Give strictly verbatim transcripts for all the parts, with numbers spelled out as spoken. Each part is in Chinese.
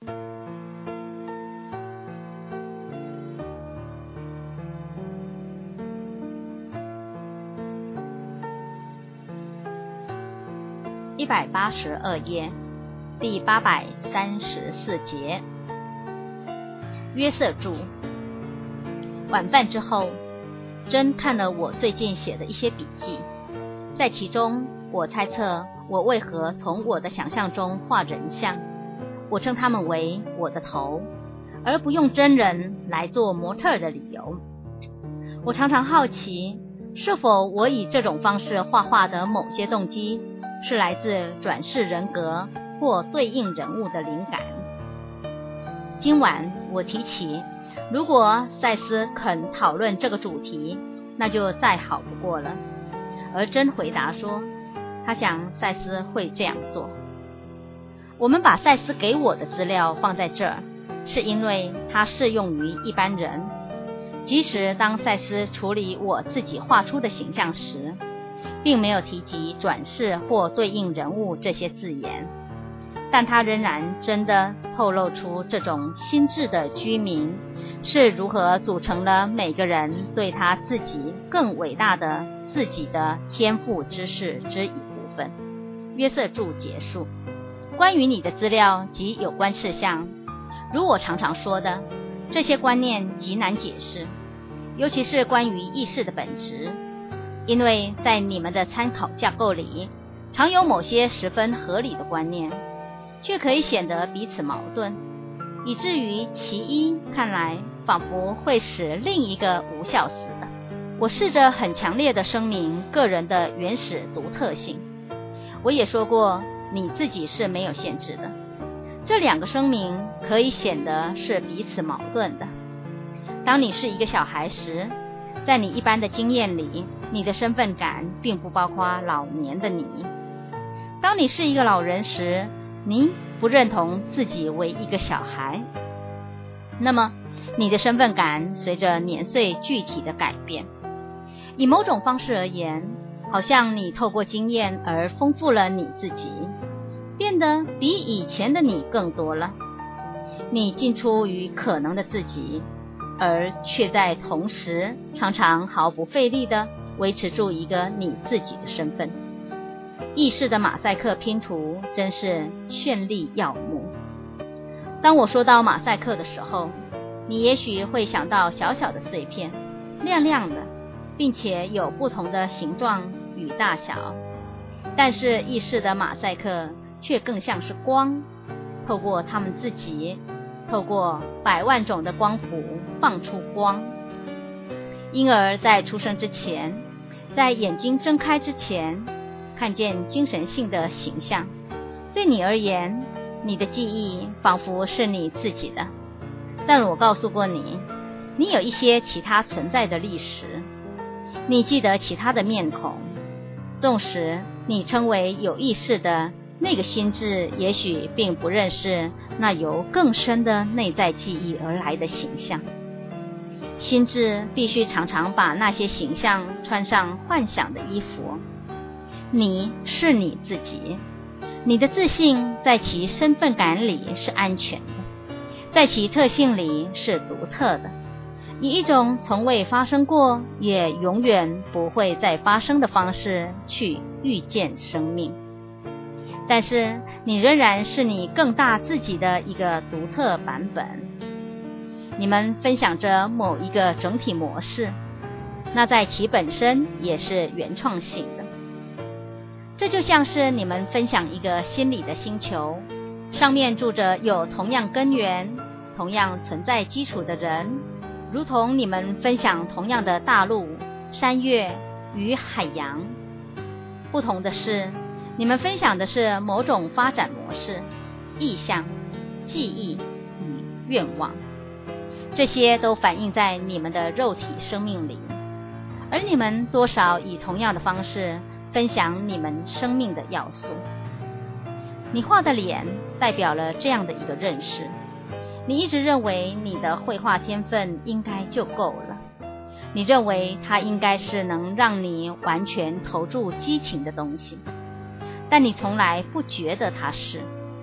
一百八十二页，第八百三十四节。约瑟注：晚饭之后，珍看了我最近写的一些笔记，在其中我猜测我为何从我的想象中画人像，我称他们为我的头，而不用真人来做模特的理由。我常常好奇，是否我以这种方式画画的某些动机是来自转世人格或对应人物的灵感。今晚我提起，如果赛斯肯讨论这个主题，那就再好不过了。而珍回答说，他想赛斯会这样做。我们把赛斯给我的资料放在这儿，是因为它适用于一般人。即使当赛斯处理我自己画出的形象时，并没有提及转世或对应人物这些字眼，但他仍然真的透露出这种心智的居民是如何组成了每个人对他自己更伟大的自己的天赋知识之一部分。约瑟注结束。关于你的资料及有关事项，如我常常说的，这些观念极难解释，尤其是关于意识的本质，因为在你们的参考架构里，常有某些十分合理的观念，却可以显得彼此矛盾，以至于其一看来仿佛会使另一个无效似的。我试着很强烈地声明个人的原始独特性。我也说过，你自己是没有限制的。这两个声明可以显得是彼此矛盾的。当你是一个小孩时，在你一般的经验里，你的身份感并不包括老年的你。当你是一个老人时，你不认同自己为一个小孩。那么，你的身份感随着年岁具体的改变。以某种方式而言，好像你透过经验而丰富了你自己，变得比以前的你更多了。你进出于可能的自己，而却在同时常常毫不费力地维持住一个你自己的身份。意识的马赛克拼图真是绚丽耀目。当我说到马赛克的时候，你也许会想到小小的碎片，亮亮的，并且有不同的形状与大小。但是意识的马赛克却更像是光，透过它们自己，透过百万种的光谱放出光。婴儿在出生之前，在眼睛睁开之前，看见精神性的形象。对你而言，你的记忆仿佛是你自己的。但我告诉过你，你有一些其他存在的历史，你记得其他的面孔，纵使你称为有意识的那个心智也许并不认识那由更深的内在记忆而来的形象。心智必须常常把那些形象穿上幻想的衣服。你是你自己，你的自信在其身份感里是安全的，在其特性里是独特的，以一种从未发生过也永远不会再发生的方式去遇见生命。但是你仍然是你更大自己的一个独特版本。你们分享着某一个整体模式，那在其本身也是原创性的。这就像是你们分享一个心理的星球，上面住着有同样根源、同样存在基础的人，如同你们分享同样的大陆、山岳与海洋。不同的是，你们分享的是某种发展模式、意向、记忆与愿望。这些都反映在你们的肉体生命里，而你们多少以同样的方式分享你们生命的要素。你画的脸代表了这样的一个认识。你一直认为你的绘画天分应该就够了，你认为它应该是能让你完全投注激情的东西，但你从来不觉得它是。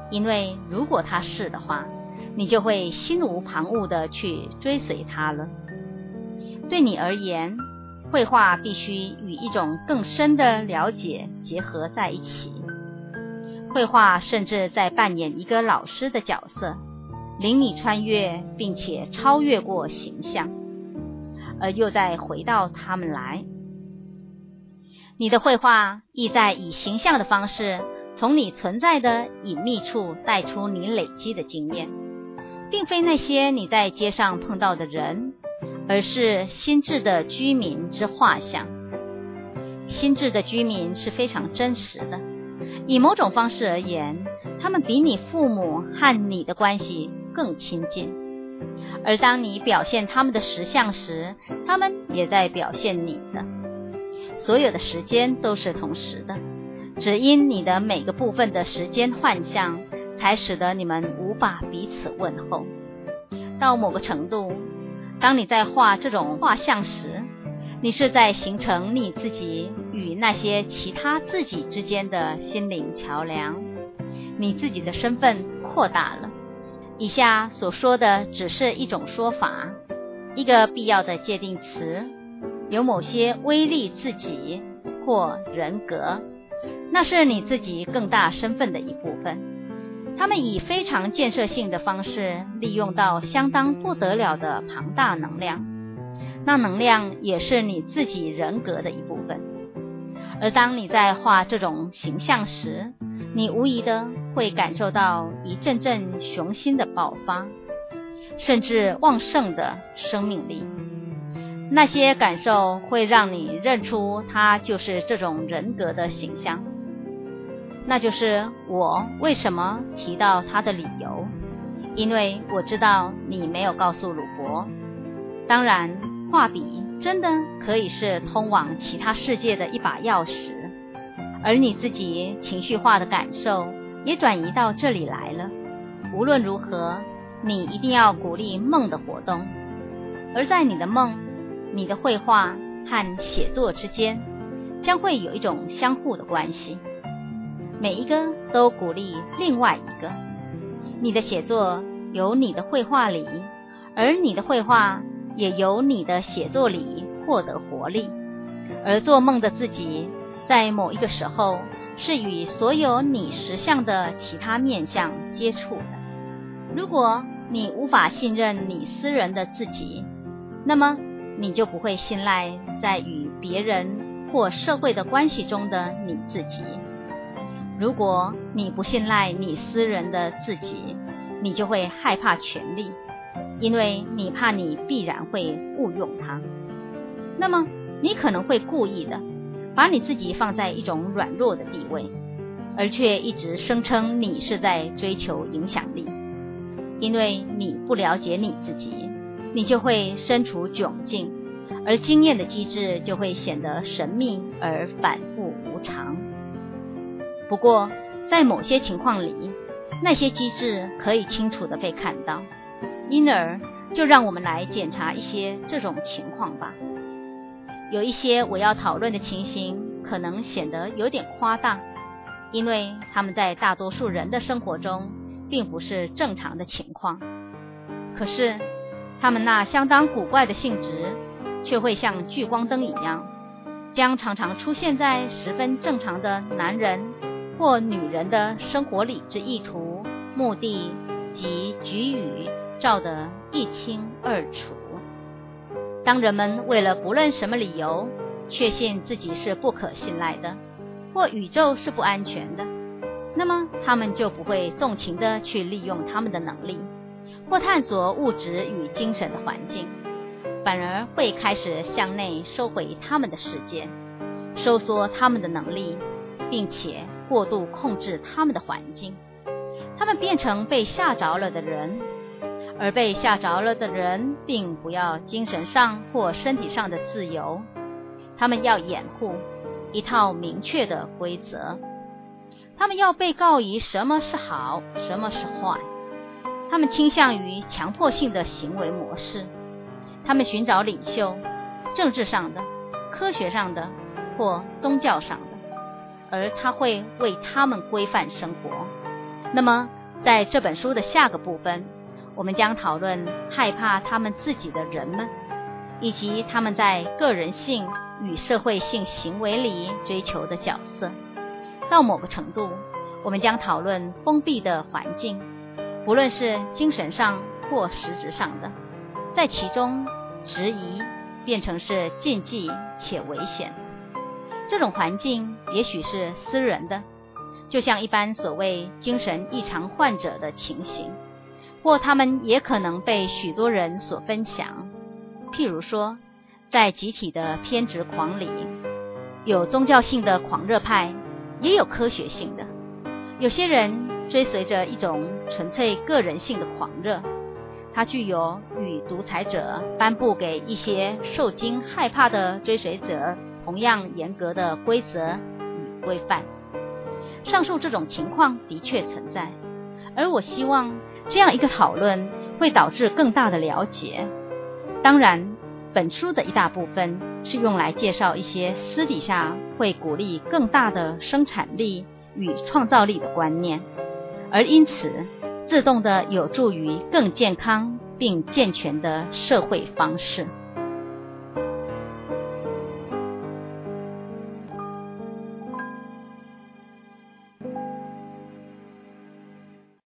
因为如果他是的话，你就会心无旁骛地去追随他了。对你而言，绘画必须与一种更深的了解结合在一起。绘画甚至在扮演一个老师的角色，领你穿越并且超越过形象，而又再回到他们来。你的绘画意在以形象的方式，从你存在的隐秘处带出你累积的经验，并非那些你在街上碰到的人，而是心智的居民之画像。心智的居民是非常真实的，以某种方式而言，他们比你父母和你的关系更亲近。而当你表现他们的实相时，他们也在表现你的。所有的时间都是同时的，只因你的每个部分的时间幻象，才使得你们无法彼此问候。到某个程度，当你在画这种画像时，你是在形成你自己与那些其他自己之间的心灵桥梁，你自己的身份扩大了。以下所说的只是一种说法，一个必要的界定词，有某些威力自己或人格，那是你自己更大身份的一部分。他们以非常建设性的方式利用到相当不得了的庞大能量，那能量也是你自己人格的一部分。而当你在画这种形象时，你无疑的会感受到一阵阵雄心的爆发，甚至旺盛的生命力。那些感受会让你认出它就是这种人格的形象。那就是我为什么提到它的理由，因为我知道你没有告诉鲁伯。当然，画笔真的可以是通往其他世界的一把钥匙，而你自己情绪化的感受也转移到这里来了。无论如何，你一定要鼓励梦的活动，而在你的梦，你的绘画和写作之间将会有一种相互的关系，每一个都鼓励另外一个。你的写作由你的绘画里，而你的绘画也由你的写作里获得活力。而做梦的自己在某一个时候是与所有你实相的其他面向接触的。如果你无法信任你私人的自己，那么你就不会信赖在与别人或社会的关系中的你自己。如果你不信赖你私人的自己，你就会害怕权力，因为你怕你必然会误用它。那么你可能会故意的把你自己放在一种软弱的地位，而却一直声称你是在追求影响力。因为你不了解你自己，你就会身处窘境，而经验的机制就会显得神秘而反复无常。不过在某些情况里，那些机制可以清楚地被看到，因而就让我们来检查一些这种情况吧。有一些我要讨论的情形可能显得有点夸大，因为他们在大多数人的生活中并不是正常的情况。可是他们那相当古怪的性质却会像聚光灯一样，将常常出现在十分正常的男人或女人的生活里之意图、目的及举语照得一清二楚。当人们为了不论什么理由确信自己是不可信赖的，或宇宙是不安全的，那么他们就不会纵情地去利用他们的能力，或探索物质与精神的环境，反而会开始向内收回他们的世界，收缩他们的能力，并且过度控制他们的环境。他们变成被吓着了的人，而被吓着了的人并不要精神上或身体上的自由，他们要掩护一套明确的规则。他们要被告以什么是好，什么是坏。他们倾向于强迫性的行为模式。他们寻找领袖，政治上的、科学上的或宗教上的，而他会为他们规范生活。那么在这本书的下个部分，我们将讨论害怕他们自己的人们，以及他们在个人性与社会性行为里追求的角色。到某个程度，我们将讨论封闭的环境，不论是精神上或实质上的，在其中质疑变成是禁忌且危险。这种环境也许是私人的，就像一般所谓精神异常患者的情形，或他们也可能被许多人所分享。譬如说，在集体的偏执狂里，有宗教性的狂热派，也有科学性的。有些人追随着一种纯粹个人性的狂热，它具有与独裁者颁布给一些受惊害怕的追随者同样严格的规则与规范。上述这种情况的确存在，而我希望这样一个讨论会导致更大的了解。当然，本书的一大部分是用来介绍一些私底下会鼓励更大的生产力与创造力的观念，而因此自动的有助于更健康并健全的社会方式。